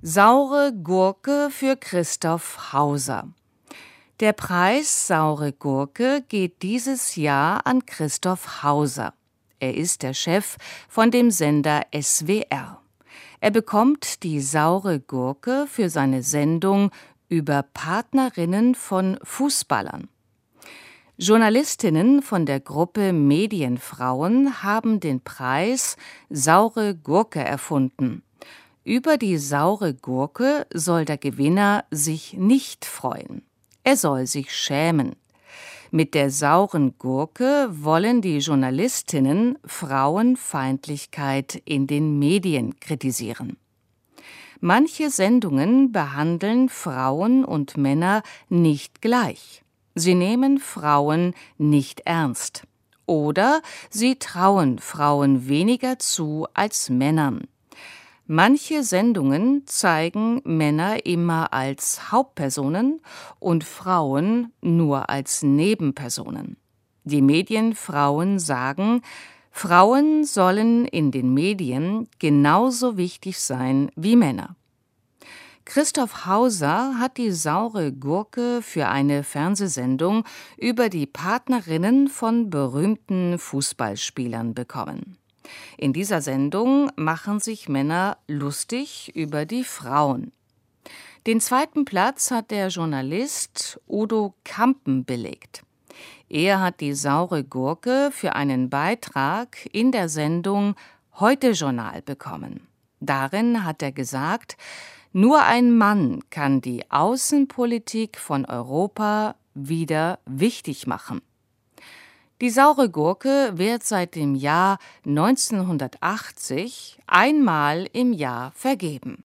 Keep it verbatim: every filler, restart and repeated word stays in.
Saure Gurke für Christoph Hauser. Der Preis Saure Gurke geht dieses Jahr an Christoph Hauser. Er ist der Chef von dem Sender S W R. Er bekommt die Saure Gurke für seine Sendung über Partnerinnen von Fußballern. Journalistinnen von der Gruppe Medienfrauen haben den Preis Saure Gurke erfunden. Über die saure Gurke soll der Gewinner sich nicht freuen. Er soll sich schämen. Mit der sauren Gurke wollen die Journalistinnen Frauenfeindlichkeit in den Medien kritisieren. Manche Sendungen behandeln Frauen und Männer nicht gleich. Sie nehmen Frauen nicht ernst. Oder sie trauen Frauen weniger zu als Männern. Manche Sendungen zeigen Männer immer als Hauptpersonen und Frauen nur als Nebenpersonen. Die Medienfrauen sagen, Frauen sollen in den Medien genauso wichtig sein wie Männer. Christoph Hauser hat die saure Gurke für eine Fernsehsendung über die Partnerinnen von berühmten Fußballspielern bekommen. In dieser Sendung machen sich Männer lustig über die Frauen. Den zweiten Platz hat der Journalist Udo Kampen belegt. Er hat die saure Gurke für einen Beitrag in der Sendung Heute-Journal bekommen. Darin hat er gesagt, nur ein Mann kann die Außenpolitik von Europa wieder wichtig machen. Die saure Gurke wird seit dem Jahr neunzehnhundertachtzig einmal im Jahr vergeben.